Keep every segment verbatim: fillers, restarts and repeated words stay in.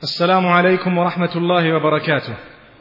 السلام عليكم ورحمة الله وبركاته.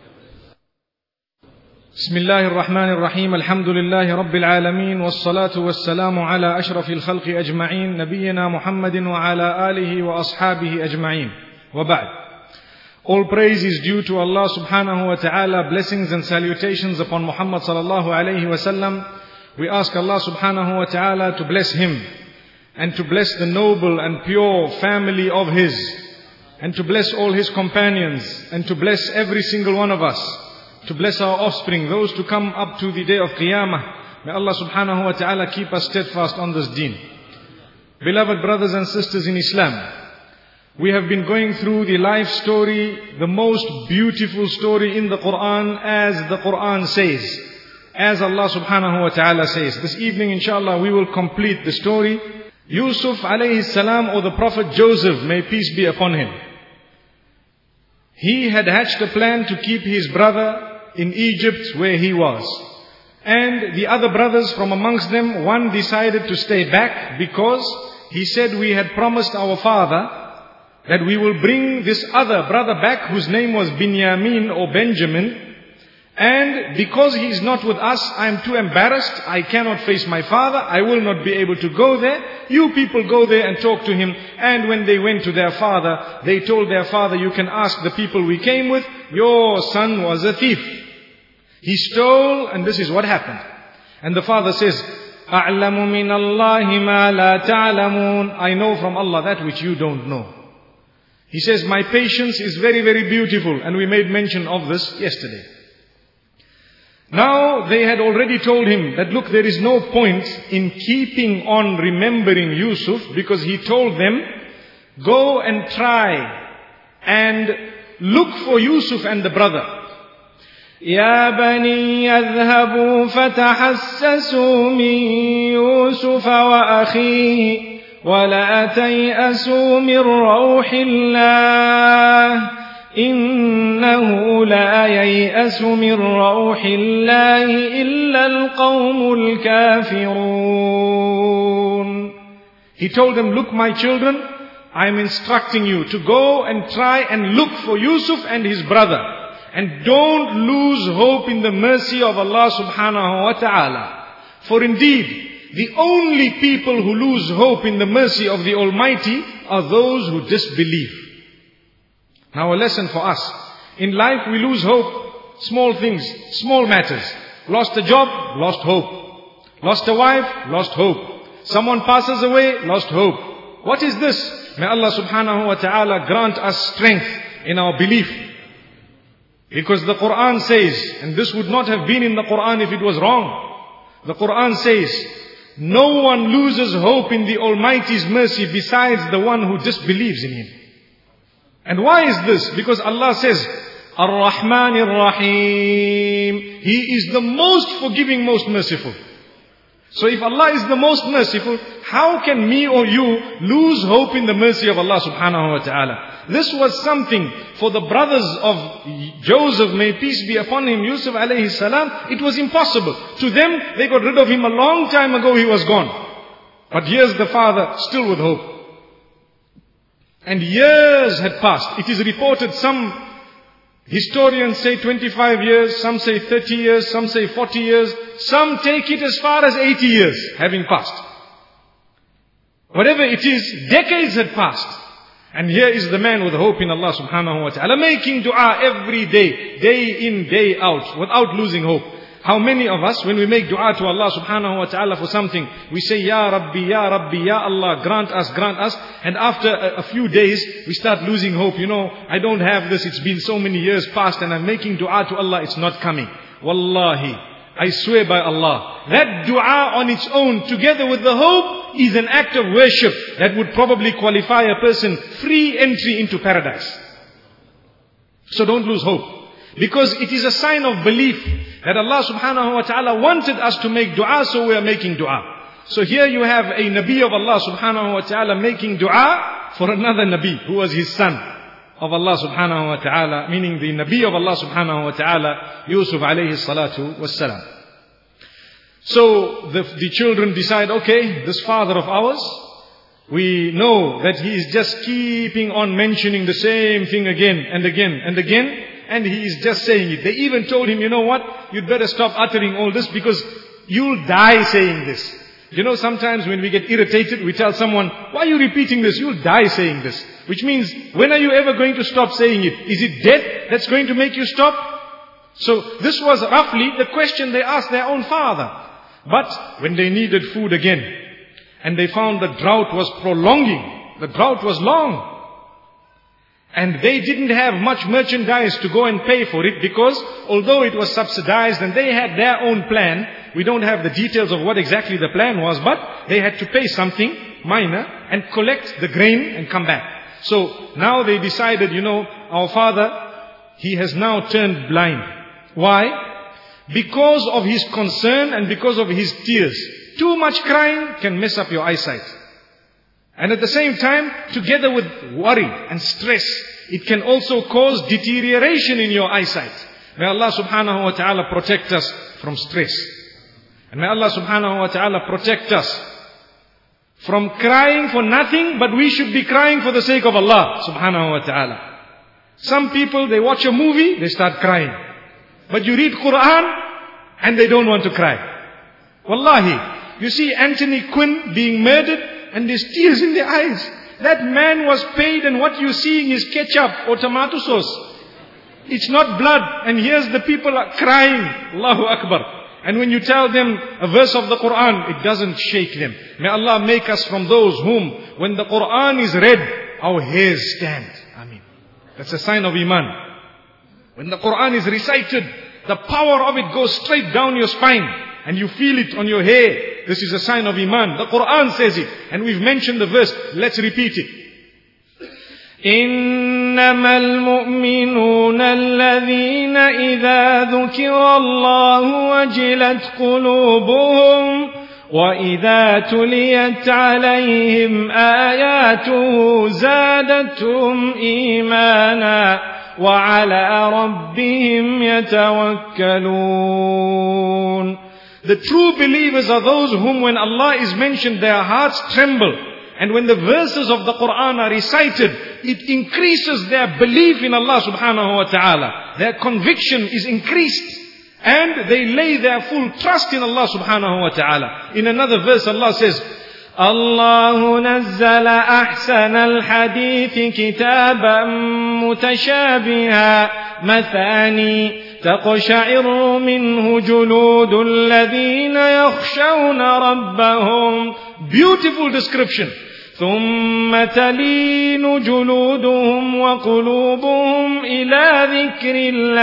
بسم الله الرحمن الرحيم. الحمد لله رب العالمين، والصلاة والسلام على أشرف الخلق أجمعين، نبينا محمد وعلى آله وأصحابه أجمعين. وبعد. All praise is due to Allah subhanahu wa ta'ala. Blessings and salutations upon Muhammad sallallahu alayhi wa sallam. We ask Allah subhanahu wa ta'ala to bless him and to bless the noble and pure family of his, and to bless all his companions, and to bless every single one of us, to bless our offspring, those to come up to the day of Qiyamah. May Allah subhanahu wa ta'ala keep us steadfast on this deen. Beloved brothers and sisters in Islam, we have been going through the life story, the most beautiful story in the Quran, as the Quran says, as Allah subhanahu wa ta'ala says. This evening inshallah we will complete the story. Yusuf alayhi salam, or the Prophet Joseph, may peace be upon him. He had hatched a plan to keep his brother in Egypt where he was. And the other brothers from amongst them, one decided to stay back because he said, we had promised our father that we will bring this other brother back whose name was Binyamin or Benjamin. And because he is not with us, I am too embarrassed. I cannot face my father. I will not be able to go there. You people go there and talk to him. And when they went to their father, they told their father, you can ask the people we came with, your son was a thief. He stole, and this is what happened. And the father says, أَعْلَمُ مِنَ اللَّهِ مَا لَا تَعْلَمُونَ. I know from Allah that which you don't know. He says, my patience is very, very beautiful. And we made mention of this yesterday. Now they had already told him that look, there is no point in keeping on remembering Yusuf, because he told them, go and try and look for Yusuf and the brother. يا بني يذهبوا فتحسسوا من يوسف وأخيه ولا تيأسوا من روح الله إنه لا ييأس من روح الله إلا القوم الكافرون. He told them, look my children, I am instructing you to go and try and look for Yusuf and his brother. And don't lose hope in the mercy of Allah subhanahu wa ta'ala. For indeed, the only people who lose hope in the mercy of the Almighty are those who disbelieve. Now a lesson for us. In life we lose hope. Small things, small matters. Lost a job, lost hope. Lost a wife, lost hope. Someone passes away, lost hope. What is this? May Allah subhanahu wa ta'ala grant us strength in our belief. Because the Quran says, and this would not have been in the Quran if it was wrong. The Quran says, no one loses hope in the Almighty's mercy besides the one who disbelieves in Him. And why is this? Because Allah says, Ar-Rahman Ar-Rahim. He is the most forgiving, most merciful. So if Allah is the most merciful, how can me or you lose hope in the mercy of Allah subhanahu wa ta'ala? This was something for the brothers of Joseph, may peace be upon him, Yusuf alayhi salam. It was impossible. To them, they got rid of him a long time ago, he was gone. But here's the father, still with hope. And years had passed. It is reported, some historians say twenty-five years, some say thirty years, some say forty years, some take it as far as eighty years having passed. Whatever it is, decades had passed. And here is the man with hope in Allah subhanahu wa ta'ala, making dua every day, day in, day out, without losing hope. How many of us, when we make dua to Allah subhanahu wa ta'ala for something, we say, Ya Rabbi, Ya Rabbi, Ya Allah, grant us, grant us. And after a, a few days, we start losing hope. You know, I don't have this, it's been so many years past and I'm making dua to Allah, it's not coming. Wallahi, I swear by Allah, that dua on its own, together with the hope, is an act of worship that would probably qualify a person free entry into paradise. So don't lose hope. Because it is a sign of belief that Allah subhanahu wa ta'ala wanted us to make dua, so we are making dua. So here you have a Nabi of Allah subhanahu wa ta'ala making dua for another Nabi who was his son of Allah subhanahu wa ta'ala, meaning the Nabi of Allah subhanahu wa ta'ala, Yusuf alayhi salatu wassalam. So the, the children decide, okay, this father of ours, we know that he is just keeping on mentioning the same thing again and again and again, and he is just saying it. They even told him, you know what, you'd better stop uttering all this because you'll die saying this. You know, sometimes when we get irritated, we tell someone, why are you repeating this? You'll die saying this. Which means, when are you ever going to stop saying it? Is it death that's going to make you stop? So this was roughly the question they asked their own father. But when they needed food again, and they found the drought was prolonging, the drought was long, and they didn't have much merchandise to go and pay for it, because although it was subsidized and they had their own plan, we don't have the details of what exactly the plan was, but they had to pay something minor and collect the grain and come back. So now they decided, you know, our father, he has now turned blind. Why? Because of his concern and because of his tears. Too much crying can mess up your eyesight. And at the same time, together with worry and stress, it can also cause deterioration in your eyesight. May Allah subhanahu wa ta'ala protect us from stress. And may Allah subhanahu wa ta'ala protect us from crying for nothing, but we should be crying for the sake of Allah subhanahu wa ta'ala. Some people, they watch a movie, they start crying. But you read Quran, and they don't want to cry. Wallahi, you see Anthony Quinn being murdered, and there's tears in their eyes. That man was paid, and what you're seeing is ketchup or tomato sauce. It's not blood, and here's the people are crying. Allahu Akbar. And when you tell them a verse of the Quran, it doesn't shake them. May Allah make us from those whom, when the Quran is read, our hairs stand. Ameen. That's a sign of Iman. When the Quran is recited, the power of it goes straight down your spine, and you feel it on your hair. This is a sign of Iman. The Quran says it, and we've mentioned the verse. Let's repeat it. إنما المؤمنون الذين إذا ذكر الله وجلت قلوبهم وإذا تليت عليهم آياته زادتهم إيمانا وعلى ربهم يتوكلون. The true believers are those whom when Allah is mentioned, their hearts tremble. And when the verses of the Quran are recited, it increases their belief in Allah subhanahu wa ta'ala. Their conviction is increased. And they lay their full trust in Allah subhanahu wa ta'ala. In another verse Allah says, الله نزل أحسن الحديث كتابا متشابها مثاني تقشعر منه جلود الذين يخشون ربهم. Beautiful description. ثم تلين جلودهم وقلوبهم إلى ذكر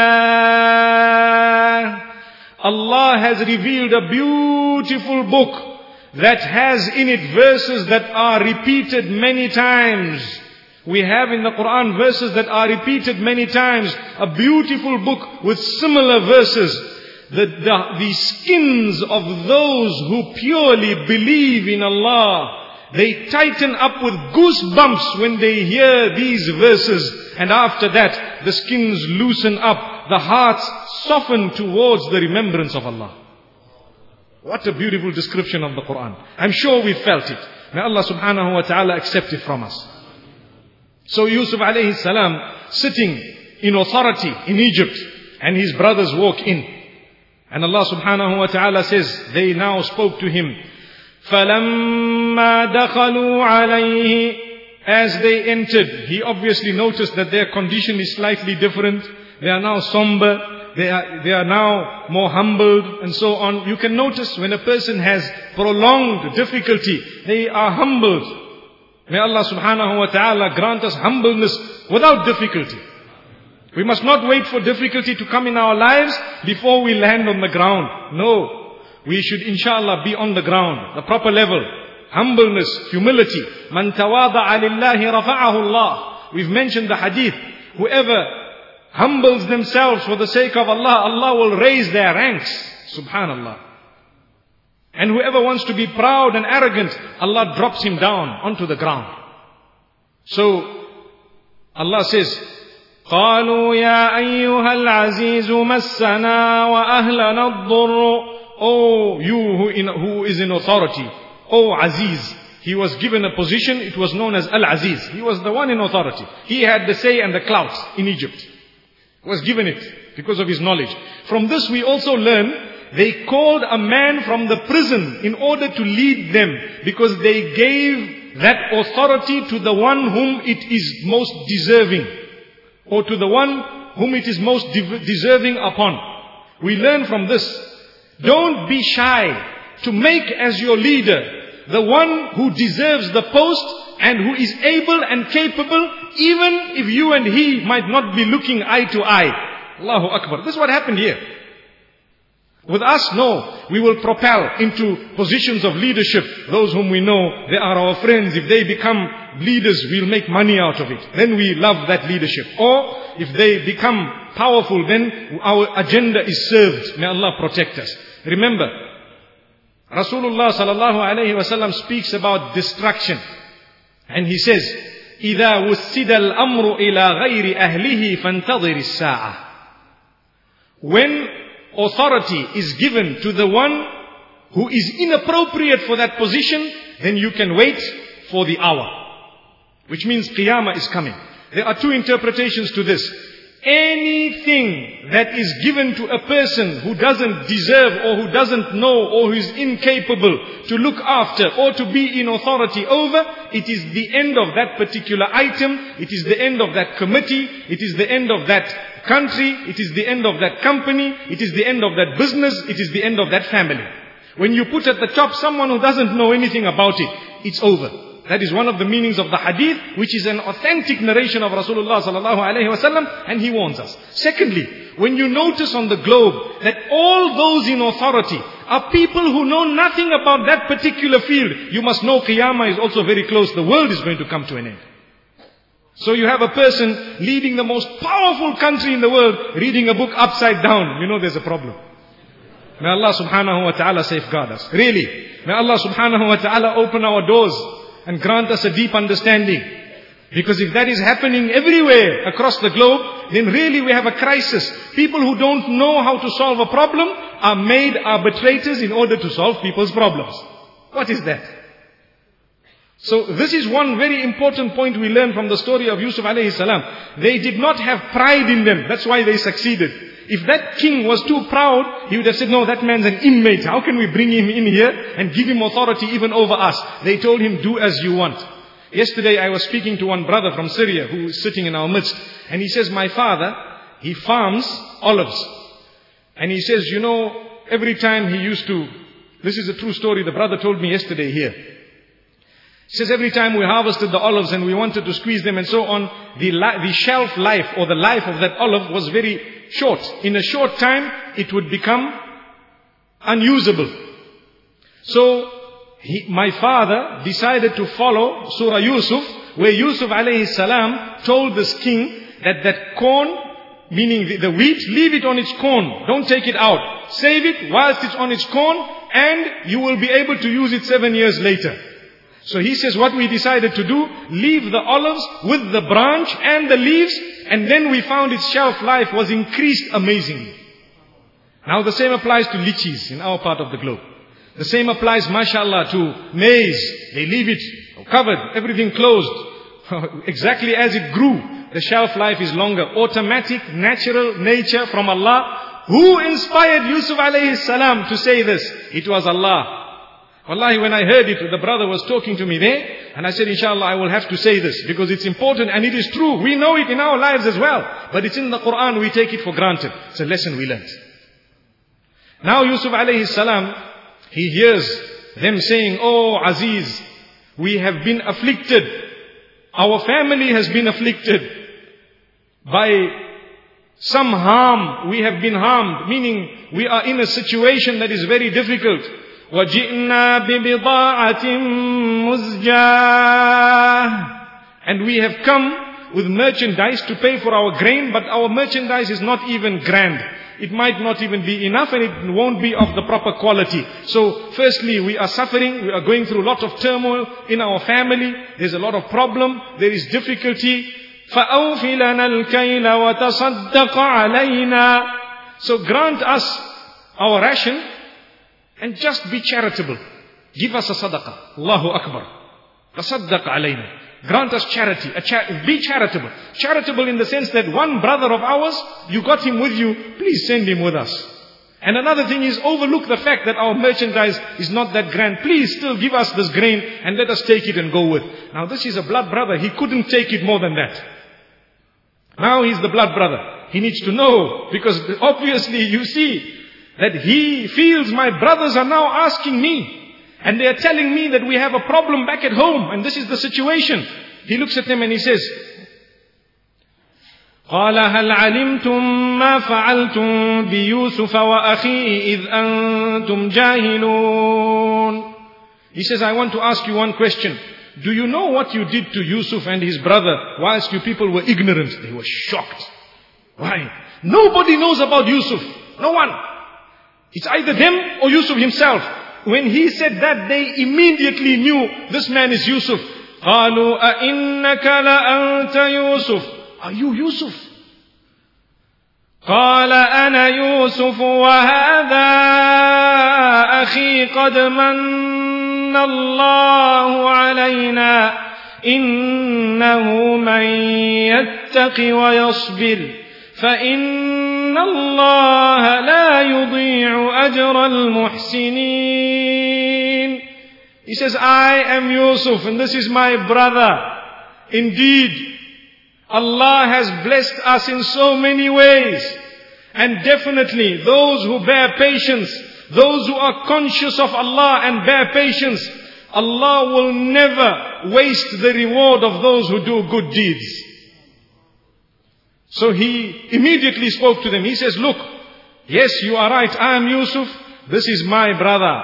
الله. Allah has revealed a beautiful book that has in it verses that are repeated many times. We have in the Quran verses that are repeated many times. A beautiful book with similar verses. The, the, the skins of those who purely believe in Allah, they tighten up with goosebumps when they hear these verses. And after that, the skins loosen up. The hearts soften towards the remembrance of Allah. What a beautiful description of the Quran. I'm sure we felt it. May Allah subhanahu wa ta'ala accept it from us. So Yusuf alayhi salam, sitting in authority in Egypt, and his brothers walk in. And Allah subhanahu wa ta'ala says, they now spoke to him. فَلَمَّا دَخَلُوا عَلَيْهِ. As they entered, he obviously noticed that their condition is slightly different. They are now somber. They are, they are now more humbled and so on. You can notice when a person has prolonged difficulty, they are humbled. May Allah subhanahu wa ta'ala grant us humbleness without difficulty. We must not wait for difficulty to come in our lives before we land on the ground. No. We should inshallah be on the ground, the proper level. Humbleness, humility. Man tawada'a lillahi rafa'ahu Allah. We've mentioned the hadith. Whoever humbles themselves for the sake of Allah, Allah will raise their ranks. Subhanallah. And whoever wants to be proud and arrogant, Allah drops him down onto the ground. So, Allah says, قالوا يا أيها العزيز مسنا وأهلنا الضر. Oh, you who, in, who is in authority. Oh, Aziz. he was given a position, it was known as Al-Aziz. He was the one in authority. He had the say and the clout in Egypt. He was given it because of his knowledge. From this we also learn, they called a man from the prison in order to lead them, because they gave that authority to the one whom it is most deserving, or to the one whom it is most de- deserving upon. We learn from this, don't be shy to make as your leader the one who deserves the post and who is able and capable, even if you and he might not be looking eye to eye. Allahu Akbar. This is what happened here. With us, no, we will propel into positions of leadership. Those whom we know, they are our friends. If they become leaders, we'll make money out of it. Then we love that leadership. Or if they become powerful, then our agenda is served. May Allah protect us. Remember, Rasulullah sallallahu alayhi wa sallam speaks about destruction. And he says, إِذَا وُسِّدَ الْأَمْرُ إِلَى غَيْرِ أَهْلِهِ فَانْتَظِرِ السَّاعَةِ. When authority is given to the one who is inappropriate for that position, then you can wait for the hour. Which means Qiyamah is coming. There are two interpretations to this. Anything that is given to a person who doesn't deserve or who doesn't know or who is incapable to look after or to be in authority over, it is the end of that particular item, it is the end of that committee, it is the end of that country, it is the end of that company, it is the end of that business, it is the end of that family. When you put at the top someone who doesn't know anything about it, it's over. That is one of the meanings of the hadith, which is an authentic narration of Rasulullah sallallahu alaihi wasallam, and he warns us. Secondly, when you notice on the globe that all those in authority are people who know nothing about that particular field, you must know Qiyamah is also very close. The world is going to come to an end. So you have a person leading the most powerful country in the world, reading a book upside down. You know there's a problem. May Allah subhanahu wa ta'ala safeguard us. Really. May Allah subhanahu wa ta'ala open our doors and grant us a deep understanding. Because if that is happening everywhere across the globe, then really we have a crisis. People who don't know how to solve a problem are made arbitrators in order to solve people's problems. What is that? So this is one very important point we learn from the story of Yusuf alayhi salam. They did not have pride in them. That's why they succeeded. If that king was too proud, he would have said, no, that man's an inmate. How can we bring him in here and give him authority even over us? They told him, do as you want. Yesterday I was speaking to one brother from Syria who is sitting in our midst. And he says, my father, he farms olives. And he says, you know, every time he used to, this is a true story the brother told me yesterday here. He says every time we harvested the olives and we wanted to squeeze them and so on, the, li- the shelf life or the life of that olive was very short. In a short time, it would become unusable. So, he, my father decided to follow Surah Yusuf, where Yusuf alayhi salam told this king that that corn, meaning the, the wheat, leave it on its corn. Don't take it out. Save it whilst it's on its corn and you will be able to use it seven years later. So he says what we decided to do, leave the olives with the branch and the leaves, and then we found its shelf life was increased amazingly. Now the same applies to lychees in our part of the globe. The same applies, mashallah, to maize. They leave it covered, everything closed. Exactly as it grew, the shelf life is longer. Automatic, natural nature from Allah. Who inspired Yusuf alayhi salam to say this? It was Allah. Wallahi, when I heard it, the brother was talking to me there, and I said, inshallah, I will have to say this, because it's important, and it is true. We know it in our lives as well. But it's in the Quran, we take it for granted. It's a lesson we learned. Now Yusuf alayhi salam, he hears them saying, oh Aziz, we have been afflicted. Our family has been afflicted by some harm. We have been harmed, meaning we are in a situation that is very difficult. وَجِئْنَا بِبِضَاعَةٍ مُزْجَاةٍ. And we have come with merchandise to pay for our grain, but our merchandise is not even grand. It might not even be enough, and it won't be of the proper quality. So firstly, we are suffering, we are going through a lot of turmoil in our family. There's a lot of problem, there is difficulty. فَأَوْفِ لَنَا الْكَيْلَ وَتَصَدَّقَ عَلَيْنَا. So grant us our ration, and just be charitable. Give us a sadaqah. Allahu Akbar. Tasaddaq alayna. Grant us charity. A cha- be charitable. Charitable in the sense that one brother of ours, you got him with you, please send him with us. And another thing is, overlook the fact that our merchandise is not that grand. Please still give us this grain and let us take it and go with. Now this is a blood brother. He couldn't take it more than that. Now he's the blood brother. He needs to know, because obviously you see that he feels my brothers are now asking me. And they are telling me that we have a problem back at home. And this is the situation. He looks at them and he says, قال هل علمتم ما فعلتم بيوسف وأخيه إذ أنتم جاهلون. He says, I want to ask you one question. Do you know what you did to Yusuf and his brother whilst you people were ignorant? They were shocked. Why? Nobody knows about Yusuf. No one. It's either them or Yusuf himself. When he said that, they immediately knew this man is Yusuf. قالوا أئنك لأنت يوسف. Are you Yusuf? قال أنا يوسف وهذا أخي قد من الله علينا إنه من يتق ويصبر فإن الله لا يضيع أجر المحسنين. He says, I am Yusuf and this is my brother. Indeed, Allah has blessed us in so many ways. And definitely those who bear patience, those who are conscious of Allah and bear patience, Allah will never waste the reward of those who do good deeds. So he immediately spoke to them. He says, look, yes, you are right. I am Yusuf. This is my brother.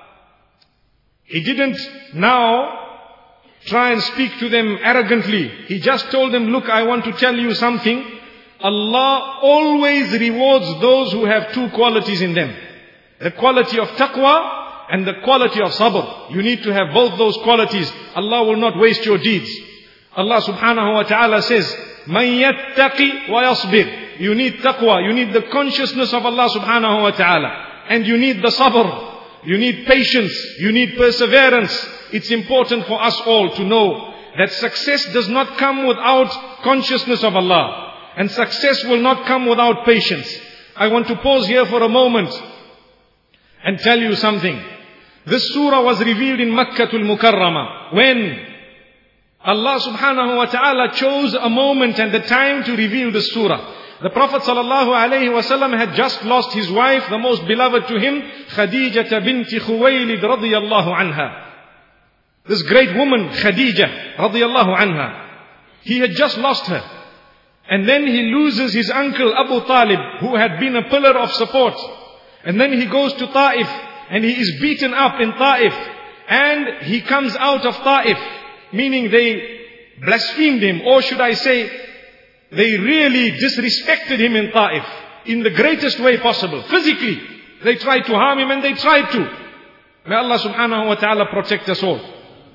He didn't now try and speak to them arrogantly. He just told them, look, I want to tell you something. Allah always rewards those who have two qualities in them. The quality of taqwa and the quality of sabr. You need to have both those qualities. Allah will not waste your deeds. Allah subhanahu wa ta'ala says, Man yattaqi wa yasbir. You need taqwa. You need the consciousness of Allah subhanahu wa ta'ala. And you need the sabr. You need patience. You need perseverance. It's important for us all to know that success does not come without consciousness of Allah. And success will not come without patience. I want to pause here for a moment and tell you something. This surah was revealed in Makkatul Mukarramah, when Allah subhanahu wa ta'ala chose a moment and the time to reveal the surah. The Prophet sallallahu alayhi wa sallam had just lost his wife, the most beloved to him, Khadijah binti Khuwaylid radiyallahu anha. This great woman, Khadijah radiyallahu anha. He had just lost her. And then he loses his uncle Abu Talib, who had been a pillar of support. And then he goes to Ta'if, and he is beaten up in Ta'if. And he comes out of Ta'if, meaning they blasphemed him, or should I say, they really disrespected him in Ta'if, in the greatest way possible. Physically, they tried to harm him, and they tried to. May Allah subhanahu wa ta'ala protect us all.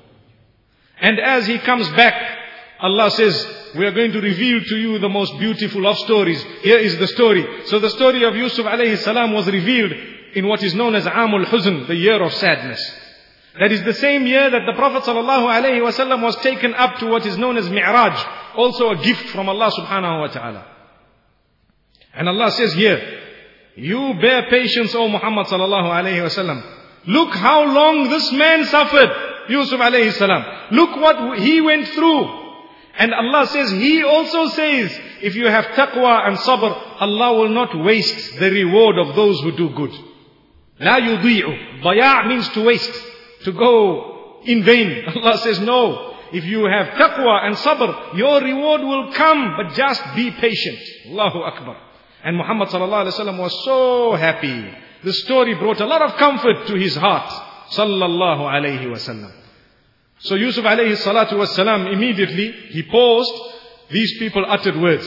And as he comes back, Allah says, we are going to reveal to you the most beautiful of stories. Here is the story. So the story of Yusuf alayhi salam was revealed in what is known as Amul Huzn, the year of sadness. That is the same year that the Prophet sallallahu alayhi wa sallam was taken up to what is known as Mi'raj, also a gift from Allah subhanahu wa ta'ala. And Allah says here, you bear patience, O Muhammad sallallahu alayhi wa sallam. Look how long this man suffered, Yusuf alayhi salam. Look what he went through. And Allah says, He also says, if you have taqwa and sabr, Allah will not waste the reward of those who do good. La yudi'u. Daya' means to waste, to go in vain. Allah says, no. If you have taqwa and sabr, your reward will come, but just be patient. Allahu Akbar. And Muhammad sallallahu alaihi wasallam was so happy. The story brought a lot of comfort to his heart. Sallallahu alaihi wasallam. So Yusuf alayhi salatu was salam, immediately he paused. These people uttered words.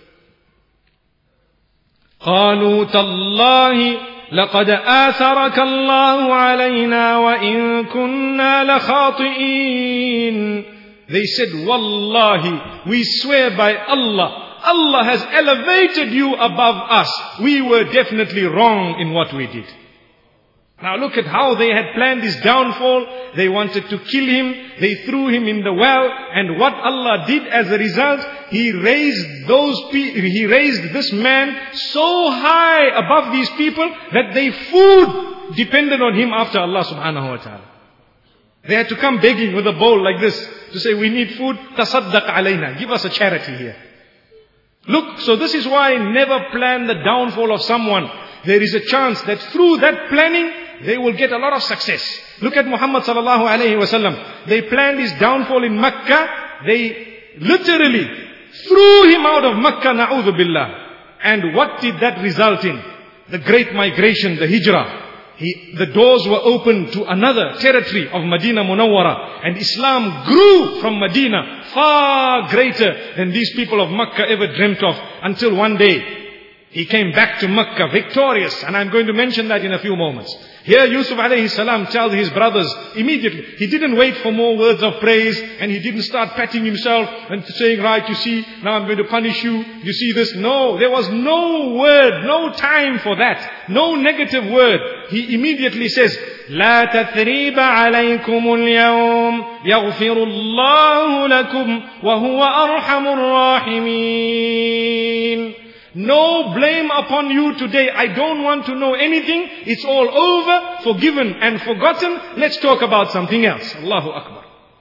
قالوا تالله لقد آثرك الله علينا وإن كنا لخاطئين. They said, Wallahi, we swear by Allah, Allah has elevated you above us. We were definitely wrong in what we did. Now look at how they had planned his downfall. They wanted to kill him. They threw him in the well. And what Allah did as a result, He raised those pe- He raised this man so high above these people that their food depended on him after Allah subhanahu wa ta'ala. They had to come begging with a bowl like this to say, we need food, tasaddaq alayna, give us a charity here. Look, so this is why never plan the downfall of someone. There is a chance that through that planning, they will get a lot of success. Look at Muhammad sallallahu alayhi wa sallam. They planned his downfall in Makkah. They literally threw him out of Makkah, na'udhu billah. And what did that result in? The great migration, the hijrah. He, the doors were opened to another territory of Medina Munawwara, and Islam grew from Medina far greater than these people of Makkah ever dreamt of, until one day he came back to Makkah victorious, and I'm going to mention that in a few moments. Here Yusuf alayhi salam tells his brothers immediately. He didn't wait for more words of praise, and he didn't start patting himself and saying, right, you see, now I'm going to punish you. You see this? No, there was no word, no time for that. No negative word. He immediately says, لا تثريب عليكم اليوم يغفر الله لكم وهو أرحم الراحمين. No blame upon you today. I don't want to know anything. It's all over, forgiven and forgotten. Let's talk about something else. Allahu Akbar.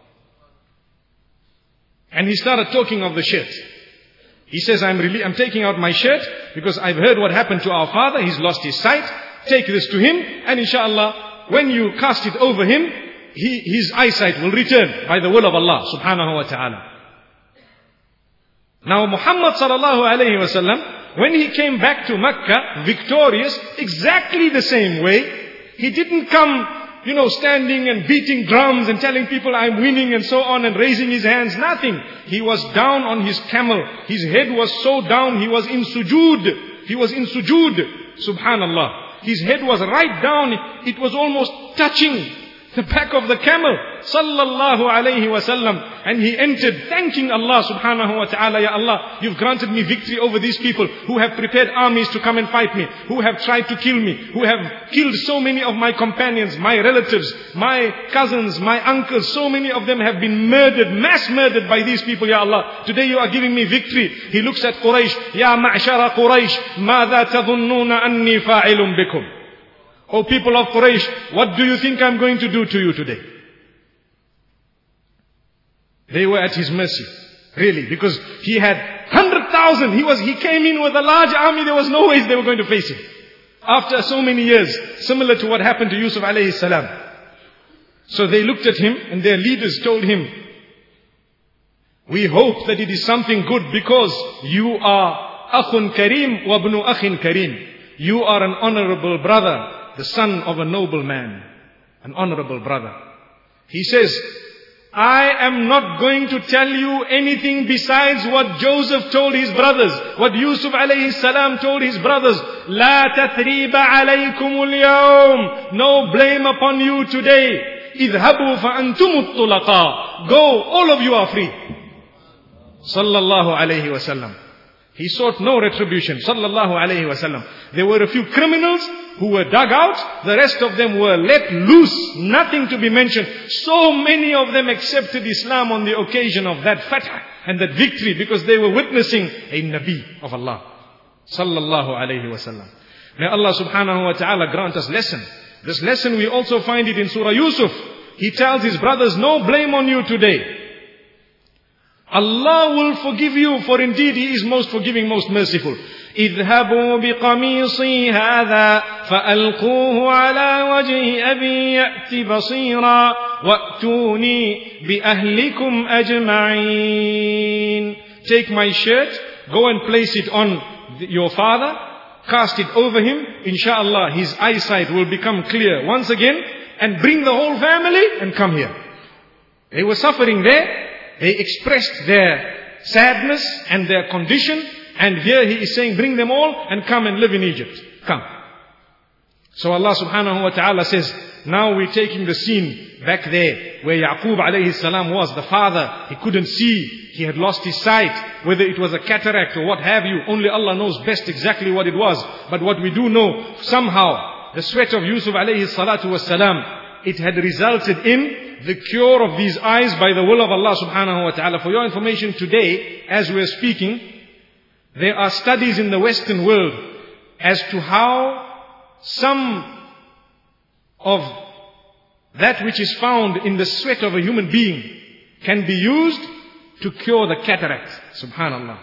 And he started talking of the shirt. He says, I'm really, I'm taking out my shirt because I've heard what happened to our father. He's lost his sight. Take this to him, and inshallah, when you cast it over him, he, his eyesight will return by the will of Allah subhanahu wa ta'ala. Now Muhammad sallallahu alayhi wa sallam, when he came back to Makkah victorious, exactly the same way, he didn't come, you know, standing and beating drums and telling people I'm winning and so on and raising his hands. Nothing. He was down on his camel. His head was so down, he was in sujood. He was in sujood. Subhanallah. His head was right down. It, it was almost touching the back of the camel. Sallallahu alayhi wa sallam. And he entered thanking Allah subhanahu wa ta'ala. Ya Allah, you've granted me victory over these people who have prepared armies to come and fight me, who have tried to kill me, who have killed so many of my companions, my relatives, my cousins, my uncles. So many of them have been murdered, mass murdered by these people, Ya Allah. Today you are giving me victory. He looks at Quraysh. Ya ma'shara Quraysh, ماذا تظنون أني فاعل بكم? O people of Quraysh, what do you think I'm going to do to you today? They were at his mercy, really, because he had one hundred thousand. He was, he came in with a large army. There was no ways they were going to face him. After so many years, similar to what happened to Yusuf alayhi salam. So they looked at him, and their leaders told him, we hope that it is something good, because you are akhun kareem wa ibnu akhin kareem. You are an honorable brother, the son of a noble man, an honorable brother. He says, I am not going to tell you anything besides what Joseph told his brothers, what Yusuf alayhi salam told his brothers. لا تثريب عليكم اليوم. No blame upon you today. اذهبوا فأنتم الطلقاء. Go, all of you are free. Sallallahu alayhi wa sallam. He sought no retribution. Sallallahu alayhi wa sallam. There were a few criminals who were dug out. The rest of them were let loose. Nothing to be mentioned. So many of them accepted Islam on the occasion of that fatah and that victory, because they were witnessing a Nabi of Allah. Sallallahu alayhi wa sallam. May Allah subhanahu wa ta'ala grant us lesson. This lesson we also find it in Surah Yusuf. He tells his brothers, no blame on you today. Allah will forgive you, for indeed He is most forgiving, most merciful. اذهبوا بقميصي هذا فألقوه على وجه أبي يأت بصيرا وأتوني بأهلكم أجمعين. Take my shirt, go and place it on your father, cast it over him. Inshallah, his eyesight will become clear once again, and bring the whole family and come here. They were suffering there. They expressed their sadness and their condition. And here he is saying, bring them all and come and live in Egypt. Come. So Allah subhanahu wa ta'ala says, now we're taking the scene back there where Yaqub alayhi salam was, the father. He couldn't see. He had lost his sight. Whether it was a cataract or what have you, only Allah knows best exactly what it was. But what we do know, somehow the sweat of Yusuf alayhi salatu was salam, it had resulted in the cure of these eyes by the will of Allah subhanahu wa ta'ala. For your information, today, as we are speaking, there are studies in the Western world as to how some of that which is found in the sweat of a human being can be used to cure the cataract. Subhanallah.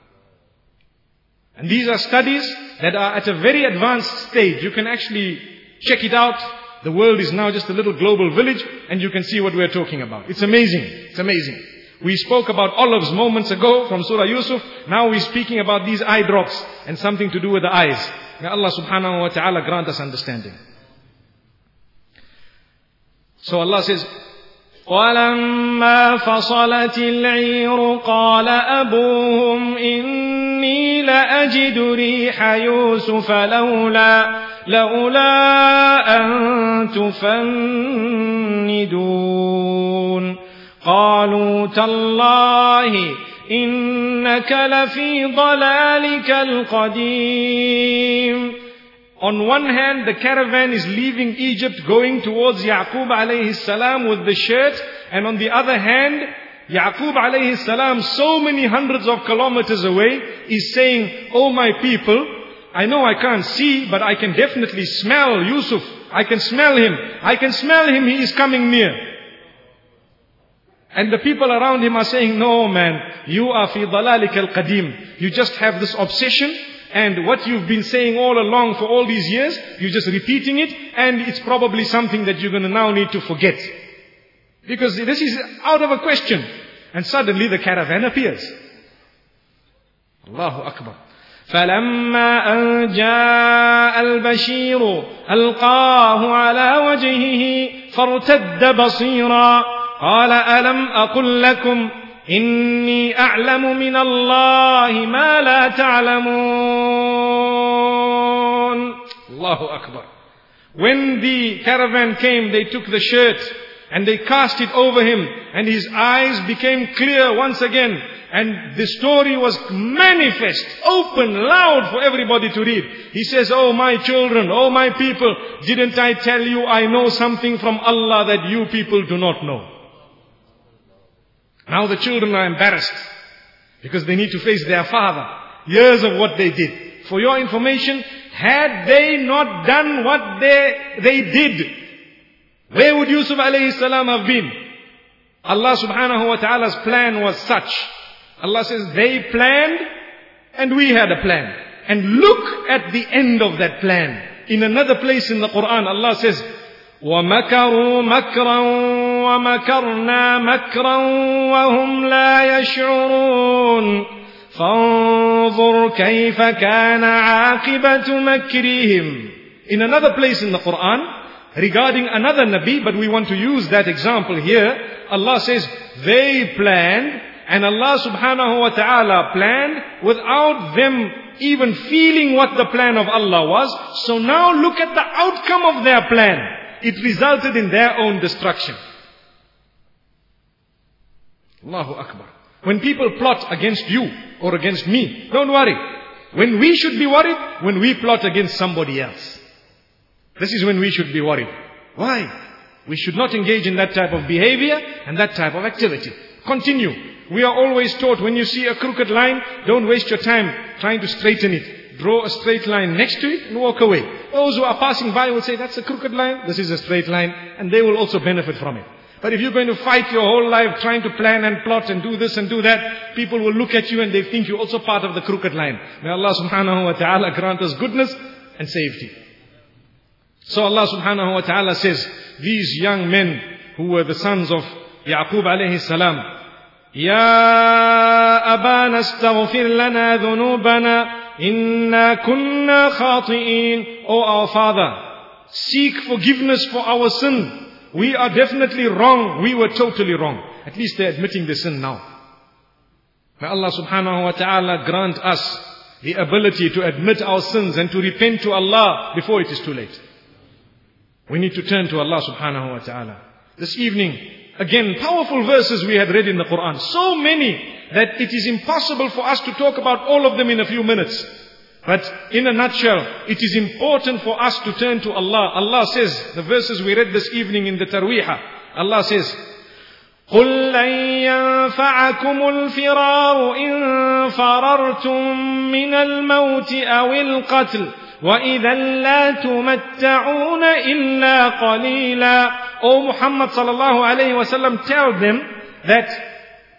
And these are studies that are at a very advanced stage. You can actually check it out. The world is now just a little global village, and you can see what we're talking about. It's amazing. It's amazing. We spoke about olives moments ago from Surah Yusuf. Now we're speaking about these eye drops and something to do with the eyes. May Allah subhanahu wa ta'ala grant us understanding. So Allah says, وَلَمَّا فَصَلَتِ الْعِيرُ قَالَ أَبُوهُمْ إِنِّي لَأَجِدُ رِيحَ يُوسُفَ لَوْلَا لَوْلَا أَن تُفَنِّدُونَ قَالُوا تَاللَّهِ إِنَّكَ لَفِي ضَلَالِكَ الْقَدِيمِ. On one hand, the caravan is leaving Egypt going towards Yaqub alayhi salam with the shirt. And on the other hand, Yaqub alayhi salam, so many hundreds of kilometers away, is saying, "Oh my people, I know I can't see, but I can definitely smell Yusuf. I can smell him. I can smell him. He is coming near." And the people around him are saying, "No man, you are fi dalalik al-qadim. You just have this obsession. And what you've been saying all along for all these years, you're just repeating it, and it's probably something that you're going to now need to forget. Because this is out of a question." And suddenly the caravan appears. Allahu Akbar. فَلَمَّا أَنْ جَاءَ الْبَشِيرُ أَلْقَاهُ عَلَى وَجْهِهِ فَارْتَدَّ بَصِيرًا قَالَ أَلَمْ أَقُلْ لَكُمْ إِنِّي أَعْلَمُ مِنَ اللَّهِ مَا لَا تَعْلَمُونَ. Allahu Akbar. When the caravan came, they took the shirt and they cast it over him, and his eyes became clear once again. And the story was manifest, open, loud for everybody to read. He says, "Oh my children, oh my people, didn't I tell you I know something from Allah that you people do not know?" Now the children are embarrassed because they need to face their father. Years of what they did. For your information, had they not done what they, they did, where would Yusuf alayhi salam have been? Allah subhanahu wa ta'ala's plan was such. Allah says they planned and we had a plan. And look at the end of that plan. In another place in the Quran, Allah says, وَمَكَرُوا مَكْرًا وَمَكَرْنَا مَكْرًا وَهُمْ لَا يَشْعُرُونَ فَانظُرْ كَيْفَ كَانَ عَاقِبَةُ مَكْرِهِمْ. In another place in the Quran, regarding another Nabi, but we want to use that example here, Allah says, they planned, and Allah subhanahu wa ta'ala planned without them even feeling what the plan of Allah was. So now look at the outcome of their plan. It resulted in their own destruction. Allahu Akbar. When people plot against you or against me, don't worry. When we should be worried, when we plot against somebody else. This is when we should be worried. Why? We should not engage in that type of behavior and that type of activity. Continue. We are always taught, when you see a crooked line, don't waste your time trying to straighten it. Draw a straight line next to it and walk away. Those who are passing by will say, that's a crooked line, this is a straight line, and they will also benefit from it. But if you're going to fight your whole life trying to plan and plot and do this and do that, people will look at you and they think you're also part of the crooked line. May Allah subhanahu wa ta'ala grant us goodness and safety. So Allah subhanahu wa ta'ala says, these young men who were the sons of Yaqub alayhi salam, Ya abana astaghfir lana dhunubana inna kunna khati'in. O our father, seek forgiveness for our sin. We are definitely wrong. We were totally wrong. At least they're admitting the sin now. May Allah subhanahu wa ta'ala grant us the ability to admit our sins and to repent to Allah before it is too late. We need to turn to Allah subhanahu wa ta'ala. This evening, again, powerful verses we had read in the Quran. So many that it is impossible for us to talk about all of them in a few minutes. But in a nutshell, it is important for us to turn to Allah. Allah says, the verses we read this evening in the Tarweeha, Allah says, قُلْ لَنْ يَنْفَعَكُمُ الْفِرَارُ إِنْ فَرَرْتُمْ مِنَ الْمَوْتِ أَوِ الْقَتْلِ وَإِذًا لَا تُمَتَّعُونَ إِلَّا قَلِيلًا. O Muhammad sallallahu alayhi wa sallam, tell them that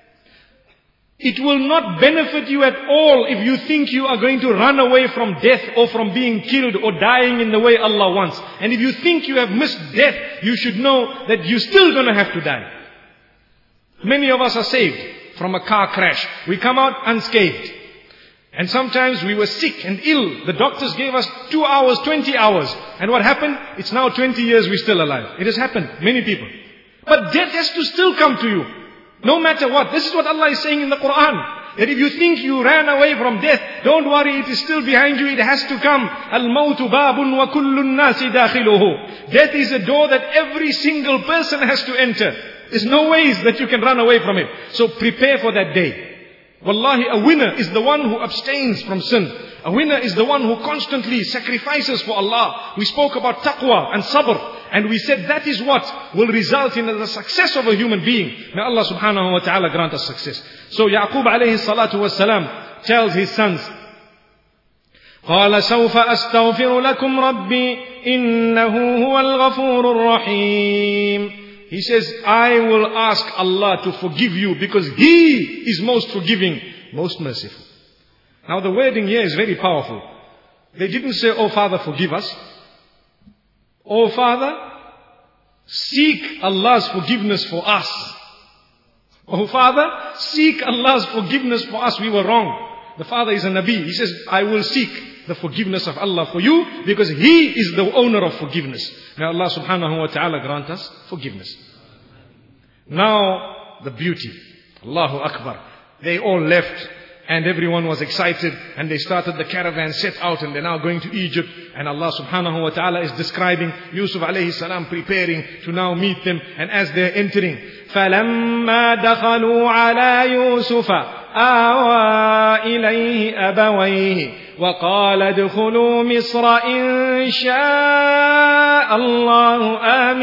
it will not benefit you at all if you think you are going to run away from death or from being killed or dying in the way Allah wants. And if you think you have missed death, you should know that you're still going to have to die. Many of us are saved from a car crash. We come out unscathed. And sometimes we were sick and ill. The doctors gave us two hours, twenty hours. And what happened? It's now twenty years we're still alive. It has happened. Many people. But death has to still come to you. No matter what. This is what Allah is saying in the Quran. That if you think you ran away from death, don't worry, it is still behind you. It has to come. Al-mawtu babun wa kullu nasi dakhiluhu. Death is a door that every single person has to enter. There's no ways that you can run away from it. So prepare for that day. Wallahi, a winner is the one who abstains from sin. A winner is the one who constantly sacrifices for Allah. We spoke about taqwa and sabr. And we said that is what will result in the success of a human being. May Allah subhanahu wa ta'ala grant us success. So Yaqub alayhi salatu was salam tells his sons, قَالَ سَوْفَ أَسْتَغْفِرُ لَكُمْ رَبِّي إِنَّهُ هُوَ الْغَفُورُ الرَّحِيمُ. He says, I will ask Allah to forgive you because He is most forgiving, most merciful. Now the wording here is very powerful. They didn't say, oh Father, forgive us. Oh Father, seek Allah's forgiveness for us. Oh Father, seek Allah's forgiveness for us. We were wrong. The Father is a Nabi. He says, I will seek the forgiveness of Allah for you because He is the owner of forgiveness. May Allah subhanahu wa ta'ala grant us forgiveness. Now, the beauty. Allahu Akbar. They all left and everyone was excited and they started the caravan, set out, and they're now going to Egypt. And Allah subhanahu wa ta'ala is describing Yusuf alayhi salam preparing to now meet them. And as they're entering, فَلَمَّا دَخَلُوا عَلَى يُوسُفَ آوَى إِلَيْهِ أَبَوَيْهِ وَقَالَ ادْخُلُوا مِصْرَ إِنْ شَاءَ اللَّهُ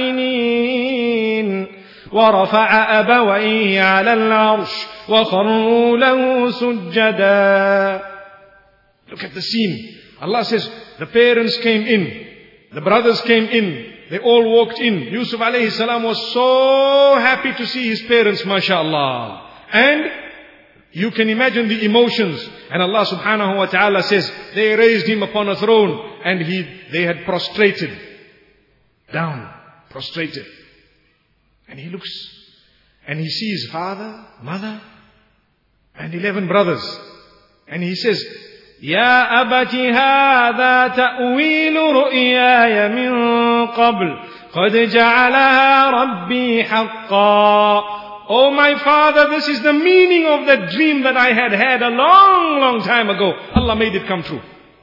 آمِنِينَ وَرَفَعَ أَبَوَيْهِ عَلَى الْعَرْشِ وَخَرُّوا لَهُ سُجَّدًا. Look at the scene. Allah says, the parents came in, the brothers came in, they all walked in. Yusuf alayhi salam was so happy to see his parents, mashallah. And you can imagine the emotions. And Allah subhanahu wa ta'ala says, they raised him upon a throne and he, they had prostrated. Down, prostrated. And he looks and he sees father, mother, and eleven brothers. And he says, Ya abati hadha ta'wilu ru'yaya min qabl qad ja'alaha rabbi haqqa. Oh my father, this is the meaning of the dream that I had had a long, long time ago. Allah made it come true.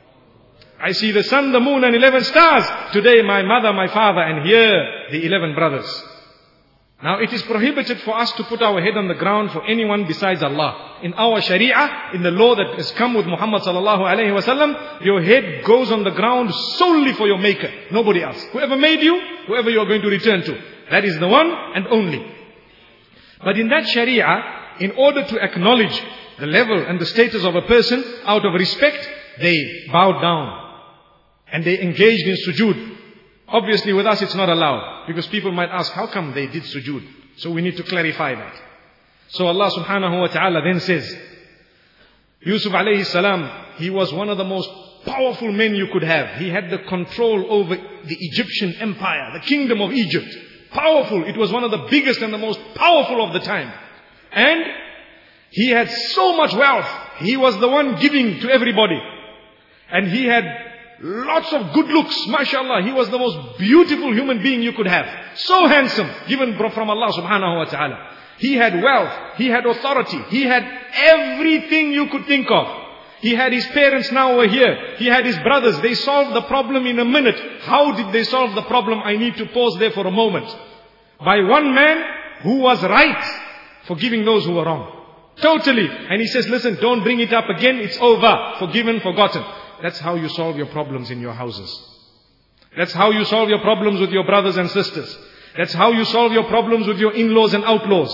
I see the sun, the moon and eleven stars. Today my mother, my father, and here the eleven brothers. Now it is prohibited for us to put our head on the ground for anyone besides Allah. In our sharia, in the law that has come with Muhammad sallallahu alayhi wa sallam, your head goes on the ground solely for your maker, nobody else. Whoever made you, whoever you are going to return to. That is the one and only. But in that sharia, in order to acknowledge the level and the status of a person, out of respect, they bowed down. And they engaged in sujood. Obviously with us it's not allowed. Because people might ask, how come they did sujood? So we need to clarify that. So Allah subhanahu wa ta'ala then says, Yusuf alayhi salam, he was one of the most powerful men you could have. He had the control over the Egyptian empire, the kingdom of Egypt. Powerful. It was one of the biggest and the most powerful of the time. And he had so much wealth. He was the one giving to everybody. And he had lots of good looks, mashallah. He was the most beautiful human being you could have. So handsome, given from Allah subhanahu wa ta'ala. He had wealth, he had authority, he had everything you could think of. He had his parents now over here. He had his brothers. They solved the problem in a minute. How did they solve the problem? I need to pause there for a moment. By one man who was right, forgiving those who were wrong. Totally. And he says, listen, don't bring it up again. It's over. Forgiven, forgotten. That's how you solve your problems in your houses. That's how you solve your problems with your brothers and sisters. That's how you solve your problems with your in-laws and outlaws.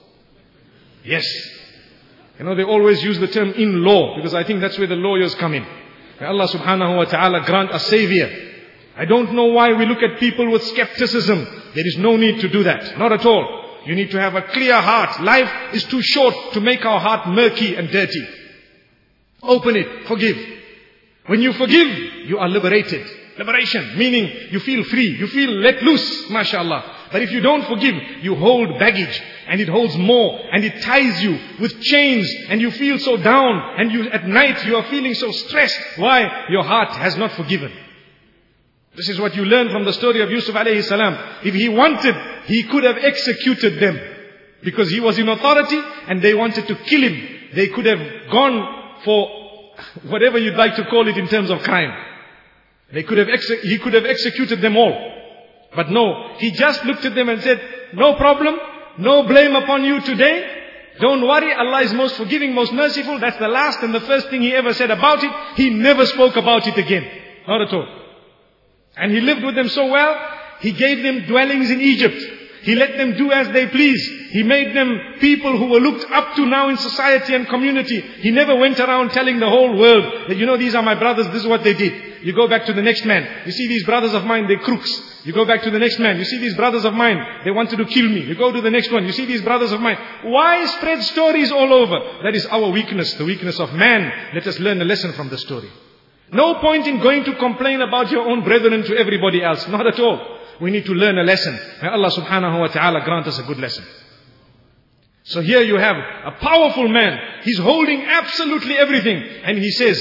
Yes. You know, they always use the term in-law because I think that's where the lawyers come in. May Allah subhanahu wa ta'ala grant a savior. I don't know why we look at people with skepticism. There is no need to do that. Not at all. You need to have a clear heart. Life is too short to make our heart murky and dirty. Open it. Forgive. When you forgive, you are liberated. Liberation, meaning you feel free. You feel let loose, mashallah. But if you don't forgive, you hold baggage. And it holds more. And it ties you with chains. And you feel so down. And you at night you are feeling so stressed. Why? Your heart has not forgiven. This is what you learn from the story of Yusuf alayhi salam. If he wanted, he could have executed them. Because he was in authority and they wanted to kill him. They could have gone for whatever you'd like to call it in terms of crime. They could have exe- he could have executed them all. But no, he just looked at them and said, no problem, no blame upon you today. Don't worry, Allah is most forgiving, most merciful. That's the last and the first thing he ever said about it. He never spoke about it again. Not at all. And he lived with them so well, he gave them dwellings in Egypt. He let them do as they please. He made them people who were looked up to now in society and community. He never went around telling the whole world that, you know, these are my brothers, this is what they did. You go back to the next man. You see these brothers of mine, they're crooks. You go back to the next man. You see these brothers of mine, they wanted to kill me. You go to the next one. You see these brothers of mine. Why spread stories all over? That is our weakness, the weakness of man. Let us learn a lesson from the story. No point in going to complain about your own brethren to everybody else. Not at all. We need to learn a lesson. May Allah subhanahu wa ta'ala grant us a good lesson. So here you have a powerful man. He's holding absolutely everything. And he says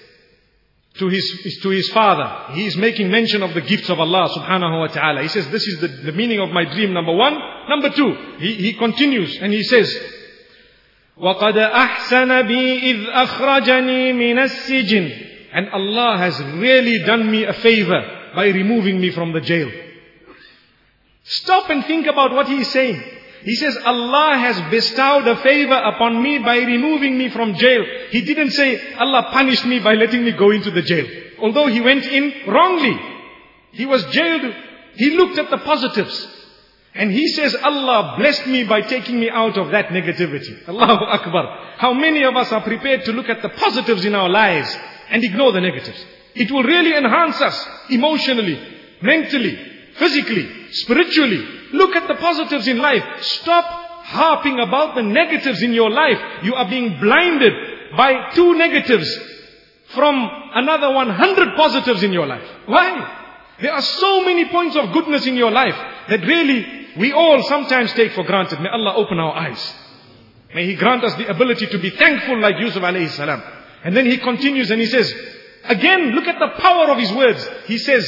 to his, to his father, he is making mention of the gifts of Allah subhanahu wa ta'ala. He says, this is the, the meaning of my dream, number one. Number two, he, he continues and he says, وَقَدْ أَحْسَنَ بِي إِذْ أَخْرَجَنِي مِنَ السِّجِنِ. And Allah has really done me a favor by removing me from the jail. Stop and think about what he is saying. He says, Allah has bestowed a favor upon me by removing me from jail. He didn't say, Allah punished me by letting me go into the jail. Although he went in wrongly. He was jailed. He looked at the positives. And he says, Allah blessed me by taking me out of that negativity. Allahu Akbar. How many of us are prepared to look at the positives in our lives and ignore the negatives? It will really enhance us emotionally, mentally, physically, spiritually. Look at the positives in life. Stop harping about the negatives in your life. You are being blinded by two negatives from another one hundred positives in your life. Why? There are so many points of goodness in your life that really we all sometimes take for granted. May Allah open our eyes. May He grant us the ability to be thankful like Yusuf alayhi salam. And then he continues and he says, again, look at the power of his words. He says,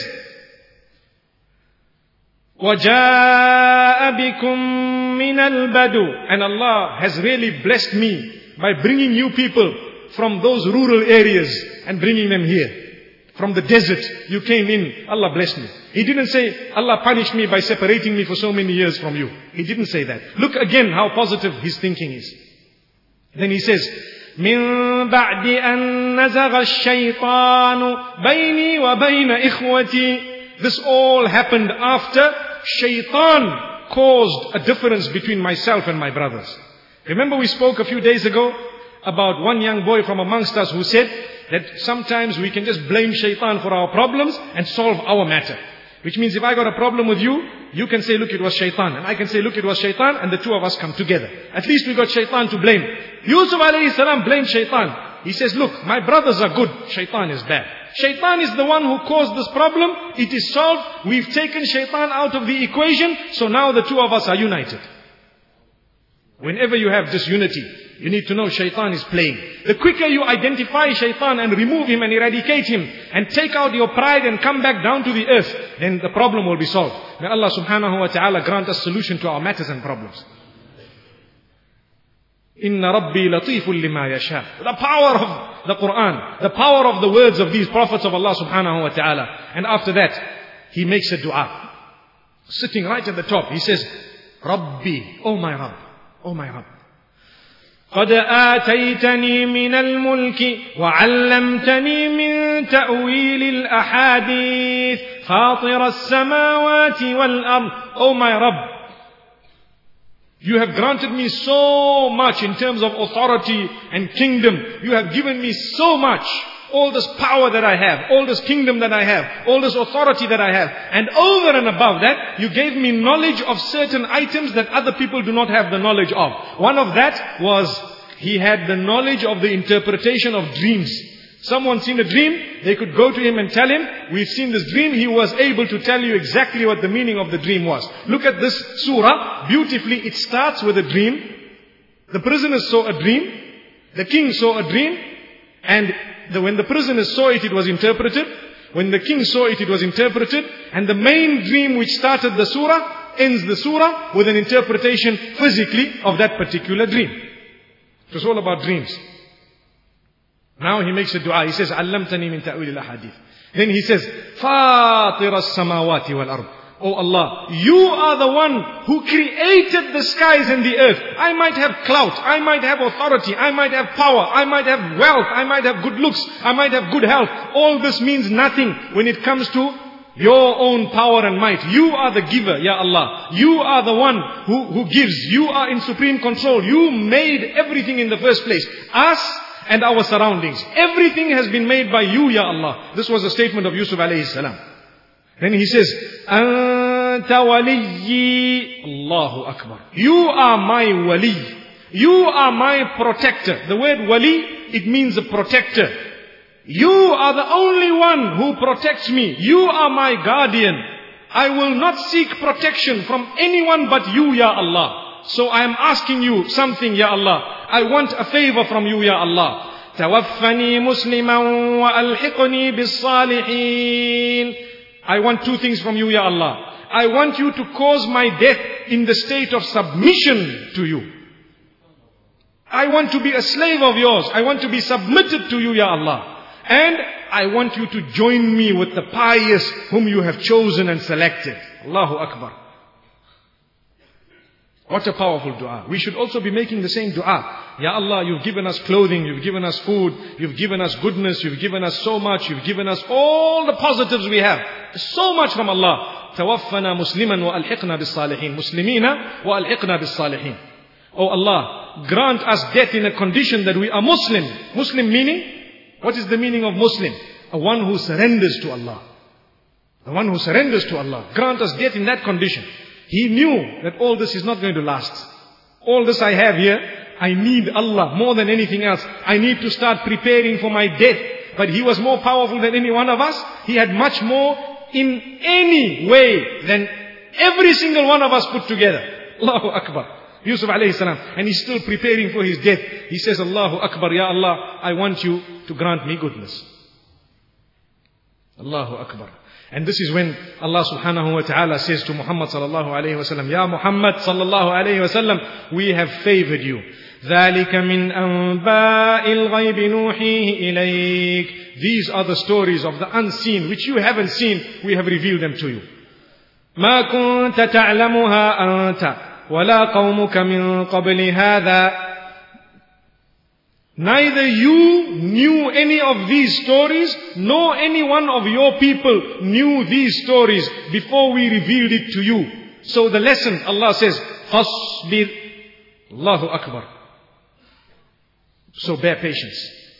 وَجَاءَ بِكُم مِّنَ الْبَدُوِ. And Allah has really blessed me by bringing you people from those rural areas and bringing them here. From the desert, you came in, Allah blessed me. He didn't say, Allah punished me by separating me for so many years from you. He didn't say that. Look again how positive his thinking is. Then he says, مِن بَعْدِ أَن نَزَغَ الشَّيْطَانُ بَيْنِي وَبَيْنَ إِخْوَتِي. This all happened after Shaitan caused a difference between myself and my brothers. Remember we spoke a few days ago about one young boy from amongst us who said that sometimes we can just blame Shaitan for our problems and solve our matter. Which means if I got a problem with you, you can say, look, it was Shaitan. And I can say, look, it was Shaitan. And the two of us come together. At least we got Shaitan to blame. Yusuf alayhi salam blamed Shaitan. He says, look, my brothers are good. Shaitan is bad. Shaitan is the one who caused this problem. It is solved. We've taken Shaitan out of the equation. So now the two of us are united. Whenever you have disunity, you need to know Shaitan is playing. The quicker you identify Shaitan and remove him and eradicate him and take out your pride and come back down to the earth, then the problem will be solved. May Allah subhanahu wa ta'ala grant us solution to our matters and problems. Inna Rabbi latiful lima yasha. The power of the Quran, the power of the words of these prophets of Allah subhanahu wa ta'ala. And after that, he makes a dua. Sitting right at the top, he says, Rabbi, oh my Rabb, oh my Rabb. قد آتيتني من الملك وعلمتني من من تأويل الأحاديث فاطر السماوات والأرض. Oh my Rabb, you have granted me so much in terms of authority and kingdom. You have given me so much. All this power that I have, all this kingdom that I have, all this authority that I have. And over and above that, you gave me knowledge of certain items that other people do not have the knowledge of. One of that was, he had the knowledge of the interpretation of dreams. Someone seen a dream, they could go to him and tell him, we've seen this dream. He was able to tell you exactly what the meaning of the dream was. Look at this surah, beautifully. It starts with a dream. The prisoners saw a dream. The king saw a dream. And the, when the prisoners saw it, it was interpreted. When the king saw it, it was interpreted. And the main dream which started the surah, ends the surah with an interpretation physically of that particular dream. It was all about dreams. Now he makes a dua. He says, "Allamtani min ta'wil al-ahadith." Then he says, "Fatir as-samawati wal-ard." Oh Allah, you are the one who created the skies and the earth. I might have clout, I might have authority, I might have power, I might have wealth, I might have good looks, I might have good health. All this means nothing when it comes to your own power and might. You are the giver, Ya Allah. You are the one who, who gives. You are in supreme control. You made everything in the first place. Us and our surroundings. Everything has been made by you, Ya Allah. This was a statement of Yusuf alayhi salam. Then he says, Anta waliyyi. Allahu Akbar. You are my wali. You are my protector. The word wali, it means a protector. You are the only one who protects me. You are my guardian. I will not seek protection from anyone but you, Ya Allah. So I am asking you something, Ya Allah. I want a favor from you, Ya Allah. توفني مسلما وألحقني بالصالحين. I want two things from you, Ya Allah. I want you to cause my death in the state of submission to you. I want to be a slave of yours. I want to be submitted to you, Ya Allah. And I want you to join me with the pious whom you have chosen and selected. Allahu Akbar. What a powerful dua. We should also be making the same dua. Ya Allah, you've given us clothing, you've given us food, you've given us goodness, you've given us so much, you've given us all the positives we have. So much from Allah. Tawaffana musliman wa alhiqna bis salihin. Muslimina wa alhiqna bis salihin. Oh Allah, grant us death in a condition that we are Muslim. Muslim meaning? What is the meaning of Muslim? A one who surrenders to Allah. The one who surrenders to Allah. Grant us death in that condition. He knew that all this is not going to last. All this I have here, I need Allah more than anything else. I need to start preparing for my death. But He was more powerful than any one of us. He had much more in any way than every single one of us put together. Allahu Akbar. Yusuf alayhi salam. And he's still preparing for his death. He says, Allahu Akbar, Ya Allah, I want you to grant me goodness. Allahu Akbar. And this is when Allah subhanahu wa ta'ala says to Muhammad sallallahu alayhi wa sallam, Ya Muhammad sallallahu alayhi wa sallam, we have favored you. ذَلِكَ مِنْ أَنْبَاءِ الْغَيْبِ نُوحِيهِ إِلَيْكَ. These are the stories of the unseen, which you haven't seen. We have revealed them to you. مَا كُنْتَ تَعْلَمُهَا أَنْتَ وَلَا قَوْمُكَ مِنْ قَبْلِ هَذَا. Neither you knew any of these stories, nor any one of your people knew these stories before we revealed it to you. So the lesson, Allah says, فَاصْبِرْ. Allahu Akbar. So bear patience.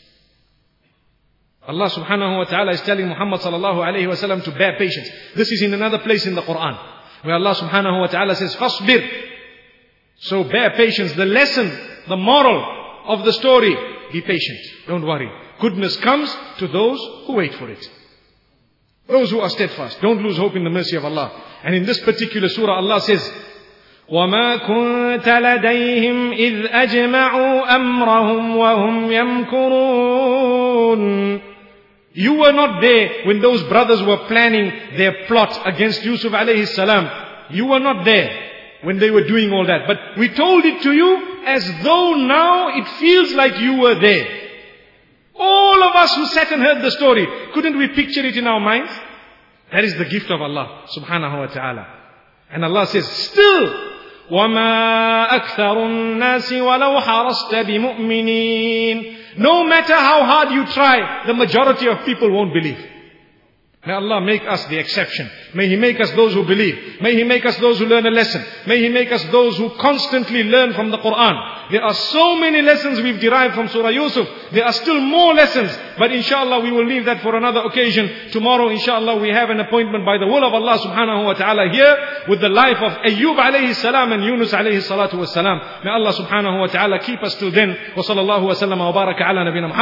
Allah subhanahu wa ta'ala is telling Muhammad sallallahu alayhi wa sallam to bear patience. This is in another place in the Quran, where Allah subhanahu wa ta'ala says, فَاصْبِرْ. So bear patience. The lesson, the moral of the story, be patient. Don't worry. Goodness comes to those who wait for it. Those who are steadfast. Don't lose hope in the mercy of Allah. And in this particular surah, Allah says, وَمَا كُنْتَ لَدَيْهِمْ إِذْ أَجْمَعُوا أَمْرَهُمْ وَهُمْ يَمْكُرُونَ. You were not there when those brothers were planning their plot against Yusuf alayhi salam. You were not there when they were doing all that. But we told it to you as though now it feels like you were there. All of us who sat and heard the story, couldn't we picture it in our minds? That is the gift of Allah subhanahu wa ta'ala. And Allah says, still, وَمَا أَكْثَرُ النَّاسِ وَلَوْ حَرَصْتَ بِمُؤْمِنِينَ. No matter how hard you try, the majority of people won't believe. May Allah make us the exception. May He make us those who believe. May He make us those who learn a lesson. May He make us those who constantly learn from the Quran. There are so many lessons we've derived from Surah Yusuf. There are still more lessons. But inshallah we will leave that for another occasion. Tomorrow inshallah we have an appointment by the will of Allah subhanahu wa ta'ala here with the life of Ayyub alayhi salam and Yunus alayhi salatu was salam. May Allah subhanahu wa ta'ala keep us till then. Wa sallallahu wa sallam wa baraka ala nabina Muhammad.